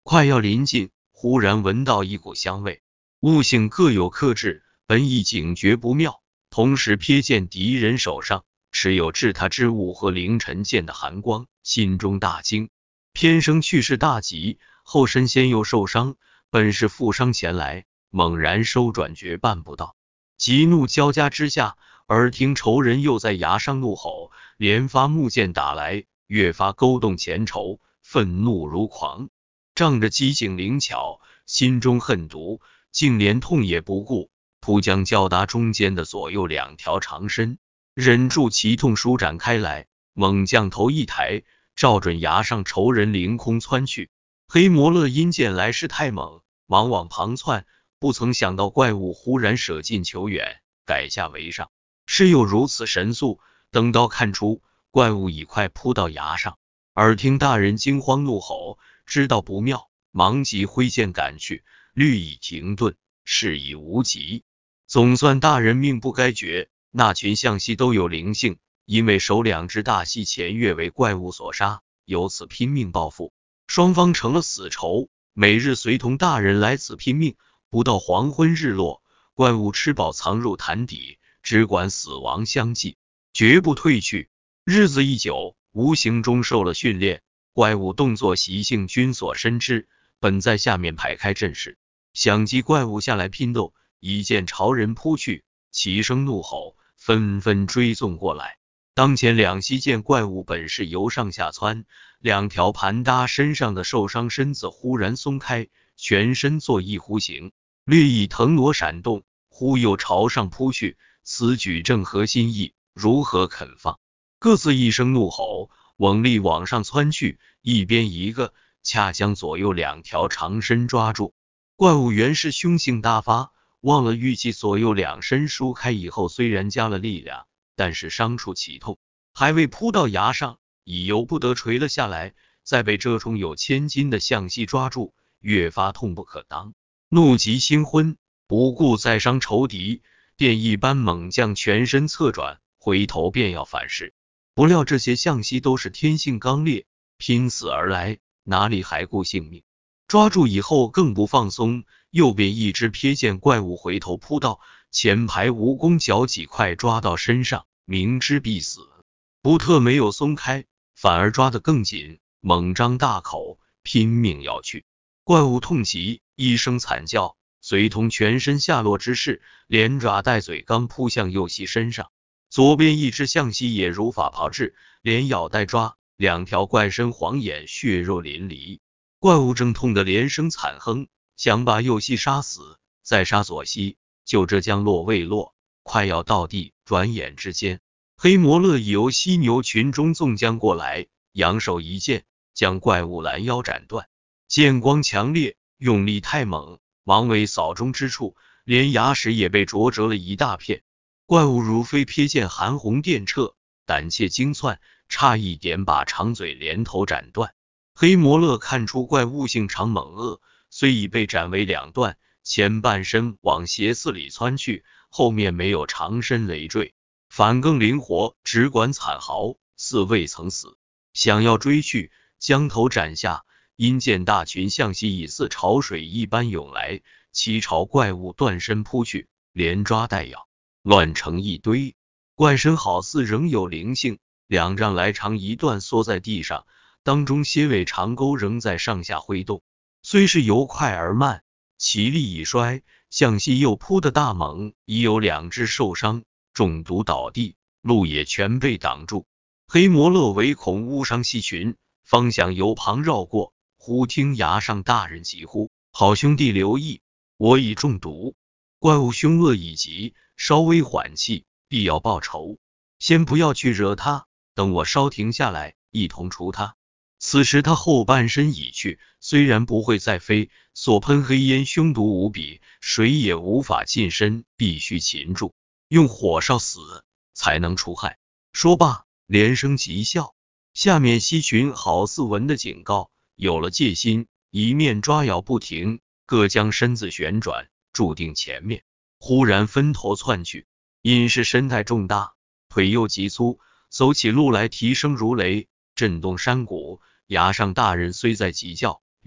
快要临近，忽然闻到一股香味，悟性各有克制，本已警觉不妙，同时瞥见敌人手上持有制他之物和凌晨剑的寒光，心中大惊。偏生去世大吉，后身先又受伤，本是负伤前来，猛然收转绝办不到。急怒交加之下，耳听仇人又在崖上怒吼，连发木剑打来，越发勾动前仇，愤怒如狂，仗着机警灵巧，心中恨毒，竟连痛也不顾，扑将较达中间的左右两条长身，忍住其痛舒展开来，猛将头一抬，照准崖上仇人凌空窜去。黑摩勒因见来势太猛，忙往旁窜，不曾想到怪物忽然舍近求远，改下为上，是又如此神速，等到看出怪物已快扑到崖上，耳听大人惊慌怒吼，知道不妙，忙即挥剑赶去，律已停顿，事已无及。总算大人命不该绝，那群象蜥都有灵性，因为首两只大蜥前月为怪物所杀，由此拼命报复，双方成了死仇，每日随同大人来此拼命，不到黄昏日落，怪物吃饱藏入潭底，只管死亡相继，绝不退去。日子一久，无形中受了训练，怪物动作习性均所深知，本在下面排开阵势，想击怪物下来拼斗，一见朝人扑去，齐声怒吼，纷纷追踪过来。当前两蜥见怪物本是由上下窜，两条盘搭身上的受伤身子忽然松开，全身作一弧形，略一腾挪闪动，忽又朝上扑去，此举正合心意，如何肯放？各自一声怒吼，猛力往上窜去，一边一个，恰将左右两条长身抓住。怪物原是凶性大发，忘了预计左右两身疏开以后，虽然加了力量，但是伤处起痛，还未扑到崖上，已由不得垂了下来，再被这种有千斤的象蜥抓住，越发痛不可当，怒极心昏，不顾再伤仇敌，便一般猛将全身侧转，回头便要反噬。不料这些象蜥都是天性刚烈，拼死而来，哪里还顾性命？抓住以后更不放松，右边一只瞥见怪物回头扑到，前排蜈蚣脚几块抓到身上，明知必死，不特没有松开，反而抓得更紧，猛张大口，拼命咬去。怪物痛极，一声惨叫，随同全身下落之势，连爪带嘴刚扑向右蜥身上。左边一只象蜥也如法炮制，连咬带抓，两条怪身晃眼，血肉淋漓。怪物正痛得连声惨哼，想把右蜥杀死，再杀左蜥，就这将落未落，快要到地，转眼之间，黑摩勒已由犀牛群中纵将过来，扬手一剑，将怪物拦腰斩断。剑光强烈，用力太猛，王尾扫中之处，连牙齿也被灼折了一大片。怪物如飞瞥见寒红电掣，胆怯惊窜，差一点把长嘴连头斩断。黑摩勒看出怪物性长猛恶，虽已被斩为两段，前半身往斜刺里窜去，后面没有长身累赘，反更灵活，只管惨嚎，似未曾死。想要追去，将头斩下，因见大群象蜥已似潮水一般涌来，齐朝怪物断身扑去，连抓带咬，乱成一堆。怪身好似仍有灵性，两丈来长一段缩在地上，当中些尾长钩仍在上下挥动，虽是由快而慢，其力已衰，象蜥又扑得大猛，已有两只受伤，中毒倒地，路也全被挡住。黑摩勒唯恐误伤蜥群，方想由旁绕过，忽听崖上大人急呼：好兄弟留意，我已中毒！怪物凶恶已极，稍微缓气，必要报仇，先不要去惹他，等我稍停下来，一同除他。此时他后半身已去，虽然不会再飞，所喷黑烟凶毒无比，谁也无法近身，必须擒住，用火烧死，才能除害。说罢，连声急笑。下面蜥群好似闻的警告，有了戒心，一面抓咬不停，各将身子旋转，注定前面。忽然分头窜去，因是身太重大，腿又极粗，走起路来蹄声如雷，震动山谷。崖上大人虽在急叫，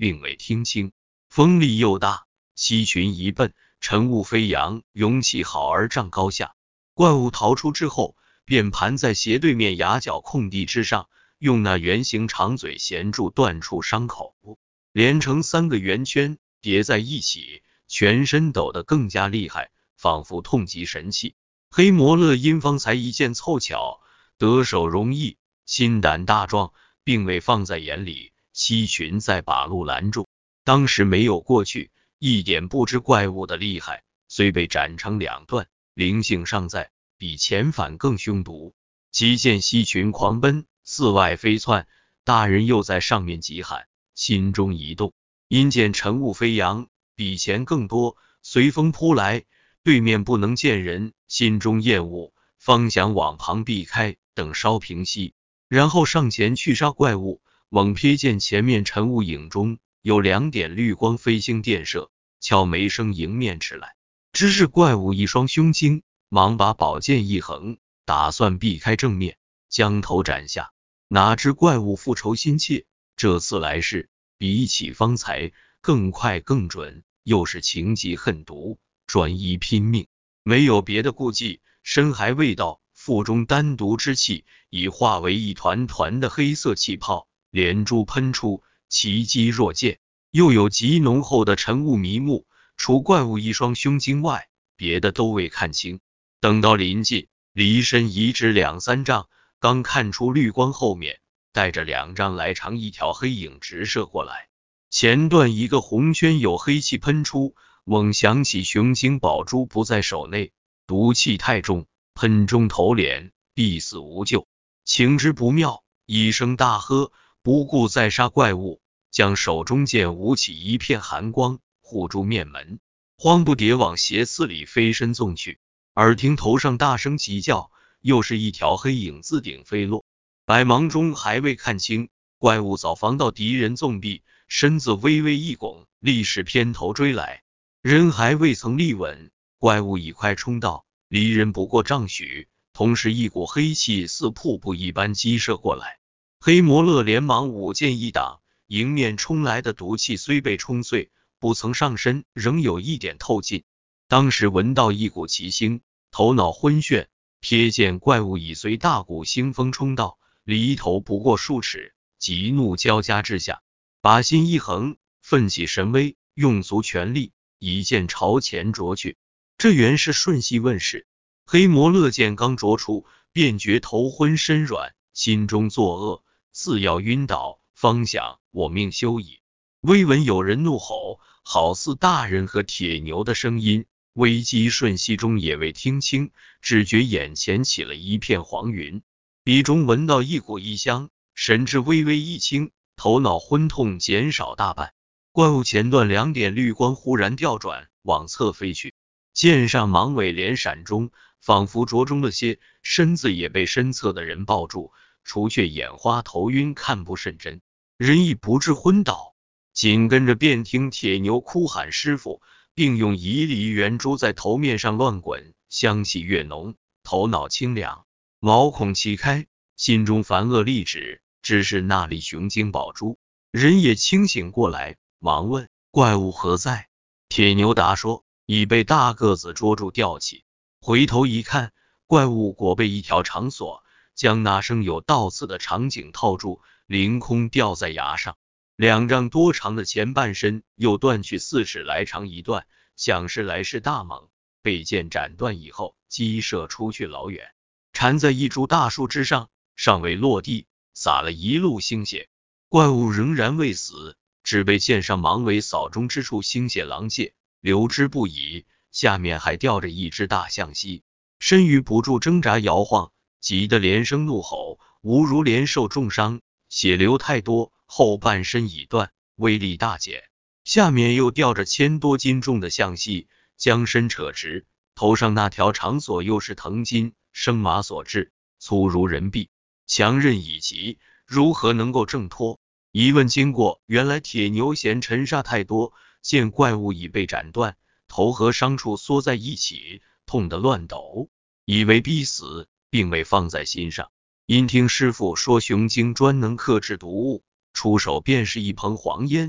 另为听清，风力又大，西群一奔，晨雾飞扬，勇气好而仗高下。怪物逃出之后，便盘在斜对面崖角空地之上，用那圆形长嘴衔住断处伤口，连成3个圆圈叠在一起，全身抖得更加厉害，仿佛痛极神器。黑摩勒因方才一见凑巧，得手容易，心胆大壮，并未放在眼里。西群再把路拦住，当时没有过去，一点不知怪物的厉害，虽被斩成2段，灵性尚在，比前反更凶毒。即见西群狂奔，四外飞窜，大人又在上面急喊，心中一动，因见晨雾飞扬，比前更多，随风扑来，对面不能见人，心中厌恶，方想往旁避开，等稍平息，然后上前去杀怪物。猛瞥见前面晨雾影中有2点绿光飞星电射，俏眉声迎面驰来。只是怪物一双胸襟，忙把宝剑一横，打算避开正面，将头斩下。哪知怪物复仇心切，这次来势比起方才更快更准，又是情急恨毒，专一拼命，没有别的顾忌，身还未到，腹中丹毒之气已化为一团团的黑色气泡，连珠喷出，其机若剑，又有极浓厚的晨雾迷目，除怪物一双胸襟外，别的都未看清。等到临近，离身移至2、3丈，刚看出绿光后面带着2丈来长一条黑影直射过来，前段一个红圈有黑气喷出，猛想起雄精宝珠不在手内，毒气太重，喷中头脸，必死无救。情之不妙，一声大喝，不顾再杀怪物，将手中剑舞起一片寒光，护住面门，慌不迭往斜刺里飞身纵去。耳听头上大声急叫，又是一条黑影自顶飞落，百忙中还未看清，怪物早防到敌人纵臂，身子微微一拱，立时偏头追来。人还未曾立稳，怪物已快冲到，离人不过丈许，同时一股黑气似瀑布一般激射过来。黑摩勒连忙舞剑一挡，迎面冲来的毒气虽被冲碎，不曾上身，仍有一点透进。当时闻到一股奇腥，头脑昏眩，瞥见怪物已随大股腥风冲到，离头不过数尺，急怒交加之下，把心一横，奋起神威，用足全力，一剑朝前啄去。这原是瞬息问世。黑摩勒剑刚啄出，便觉头昏身软，心中作恶，似要晕倒，方想我命休矣。微闻有人怒吼，好似大人和铁牛的声音，危机瞬息中也未听清，只觉眼前起了一片黄云，鼻中闻到一股异香，神志微微一清，头脑昏痛减少大半。怪物前段2点绿光忽然调转，往侧飞去，剑上芒尾连闪中，仿佛着中了些，身子也被身侧的人抱住，除却眼花头晕，看不甚真，人亦不至昏倒。紧跟着便听铁牛哭喊师傅，并用一粒圆珠在头面上乱滚，香气越浓，头脑清凉，毛孔齐开，心中烦恶立止，只是那粒雄精宝珠。人也清醒过来，忙问怪物何在。铁牛答说已被大个子捉住吊起。回头一看，怪物果被一条长索将那生有倒刺的长颈套住，凌空吊在崖上。2丈多长的前半身又断去4尺来长一段，想是来势大猛，被剑斩断以后激射出去老远，缠在一株大树之上，尚未落地，洒了一路腥血。怪物仍然未死，只被剑上芒尾扫中之处腥血狼藉，流之不已，下面还吊着一只大象膝，身余不住挣扎摇晃，急得连声怒吼，吾如连受重伤，血流太多，后半身已断，威力大减。下面又吊着1000多斤重的象膝，将身扯直，头上那条长索又是藤筋生麻所制，粗如人臂，强韧已极，如何能够挣脱？一问经过，原来铁牛嫌尘沙太多，见怪物已被斩断，头和伤处缩在一起，痛得乱抖，以为必死，并未放在心上。因听师傅说雄精专能克制毒物，出手便是一捧黄烟，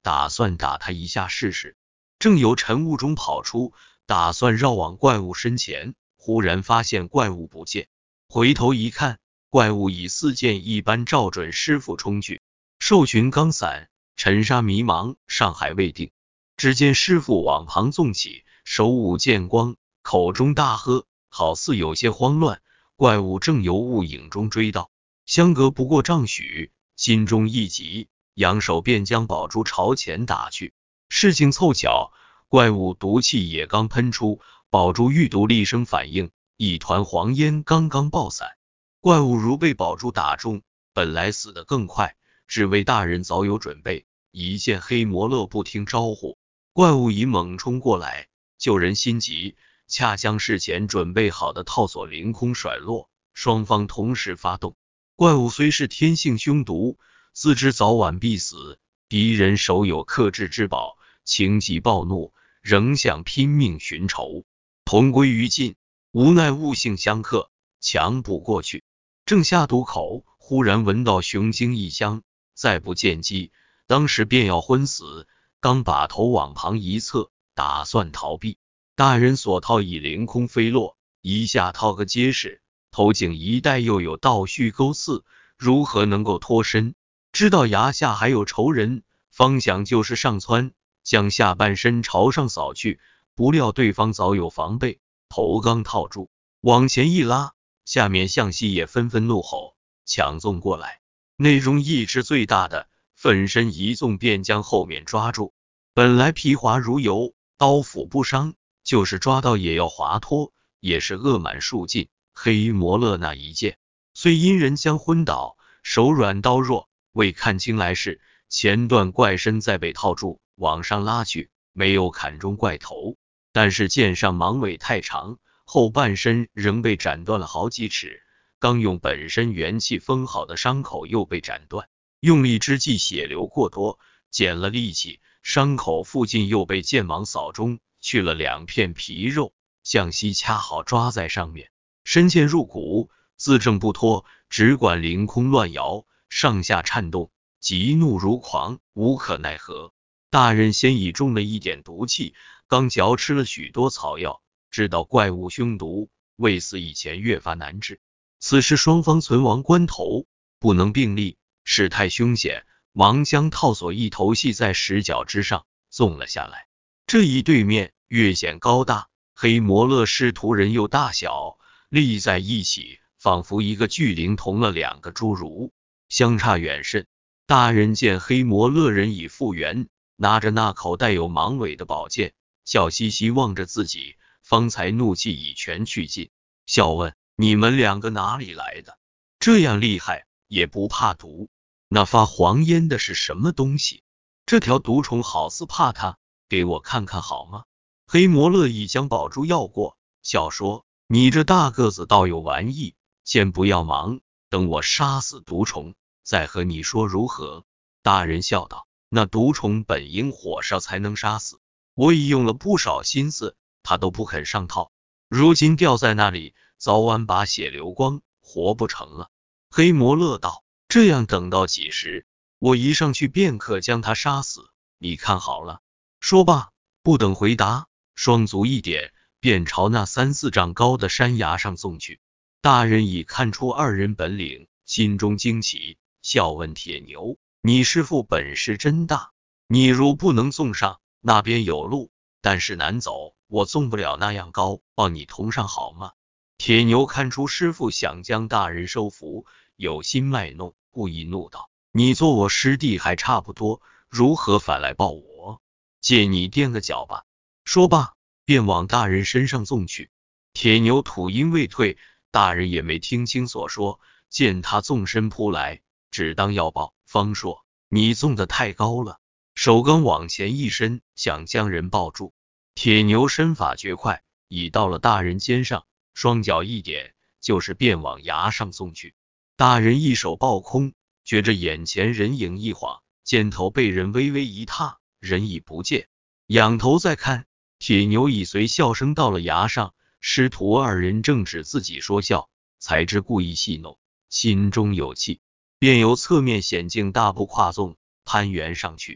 打算打他一下试试。正由晨雾中跑出，打算绕往怪物身前，忽然发现怪物不见，回头一看，怪物以似箭一般照准师傅冲去。兽群刚散，尘沙迷茫，上海未定。只见师傅往旁纵起，手舞剑光，口中大喝，好似有些慌乱。怪物正由雾影中追到，相隔不过丈许，心中一急，扬手便将宝珠朝前打去。事情凑巧，怪物毒气也刚喷出，宝珠遇毒厉声反应，一团黄烟刚刚爆散。怪物如被宝珠打中，本来死得更快，只为大人早有准备。一见黑魔勒不听招呼，怪物已猛冲过来，救人心急，恰将事前准备好的套索凌空甩落，双方同时发动。怪物虽是天性凶毒，自知早晚必死，敌人手有克制之宝，情急暴怒，仍想拼命寻仇。同归于尽，无奈悟性相克，强补过去。正下毒口，忽然闻到雄精异香，再不见机，当时便要昏死，刚把头往旁一侧，打算逃避。大人所套已凌空飞落，一下套个结实，头颈一带又有倒须钩刺，如何能够脱身？知道崖下还有仇人，方想就是上蹿，将下半身朝上扫去，不料对方早有防备，头刚套住，往前一拉，下面象蜥也纷纷怒吼，抢纵过来。内中意志最大的奋身一纵，便将后面抓住。本来皮滑如油，刀斧不伤，就是抓到也要滑脱，也是恶满数尽。黑魔勒那一剑，虽因人将昏倒，手软刀弱，未看清来势，前段怪身再被套住，往上拉去，没有砍中怪头，但是剑上芒尾太长，后半身仍被斩断了好几尺，刚用本身元气封好的伤口又被斩断，用力之际血流过多，减了力气，伤口附近又被剑芒扫中，去了2片皮肉，象蜥恰好抓在上面，深剑入骨，自挣不脱，只管凌空乱摇，上下颤动，急怒如狂，无可奈何。大人先已中了一点毒气，刚嚼吃了许多草药，知道怪物凶毒，未似以前越发难治。此时双方存亡关头，不能并立，事态凶险，忙将套索一头系在石角之上，纵了下来。这一对面越显高大，黑魔勒师徒人又大小，立在一起，仿佛一个巨灵同了2个侏儒，相差远甚。大人见黑魔勒人已复原，拿着那口带有芒尾的宝剑，笑嘻嘻望着自己，方才怒气已全去尽，笑问：你们2个哪里来的？这样厉害，也不怕毒？那发黄烟的是什么东西？这条毒虫好似怕它，给我看看好吗？黑魔勒已将宝珠要过，笑说：你这大个子倒有玩意，先不要忙，等我杀死毒虫，再和你说如何？大人笑道：那毒虫本应火烧才能杀死，我已用了不少心思，他都不肯上套，如今吊在那里，早晚把血流光，活不成了。黑魔勒道：这样等到几时？我一上去便可将他杀死，你看好了。说罢，不等回答，双足一点，便朝那3、4丈高的山崖上纵去。大人已看出2人本领，心中惊奇，笑问铁牛：你师父本事真大，你如不能纵上，那边有路，但是难走，我纵不了那样高，帮你同上好吗？铁牛看出师父想将大人收服，有心卖弄，故意怒道：你做我师弟还差不多，如何反来抱我？借你垫个脚吧。说罢，便往大人身上纵去。铁牛吐音未退，大人也没听清所说，见他纵身扑来，只当要抱，方说：你纵得太高了。手刚往前一伸，想将人抱住。铁牛身法绝快，已到了大人肩上，双脚一点，就是便往崖上纵去。大人一手抱空，觉着眼前人影一晃，肩头被人微微一踏，人已不见。仰头再看，铁牛已随笑声到了崖上，师徒2人正指自己说笑，才知故意戏弄，心中有气，便由侧面险境大步跨纵，攀援上去。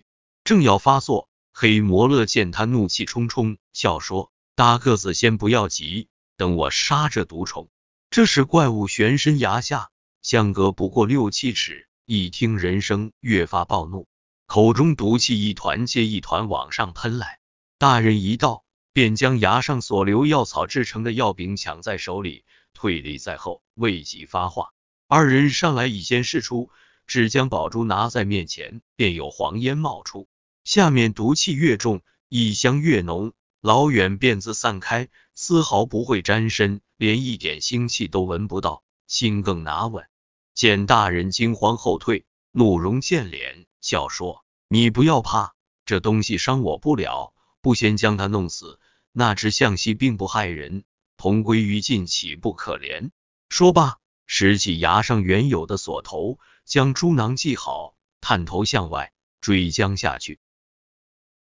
正要发作，黑摩勒见他怒气冲冲，笑说：大个子先不要急，等我杀这毒虫。这时怪物旋身崖下，相隔不过6-7尺，一听人声，越发暴怒，口中毒气一团接一团往上喷来。大人一到，便将崖上所留药草制成的药饼抢在手里，退立在后，未及发话，二人上来以先试出，只将宝珠拿在面前，便有黄烟冒出，下面毒气越重，异香越浓，老远便自散开，丝毫不会沾身，连一点腥气都闻不到，心更拿稳。见大人惊慌后退，怒容见脸，笑说：你不要怕，这东西伤我不了，不先将他弄死，那只象蜥并不害人，同归于尽，岂不可怜？说罢，拾起崖上原有的锁头，将猪囊系好，探头向外追将下去。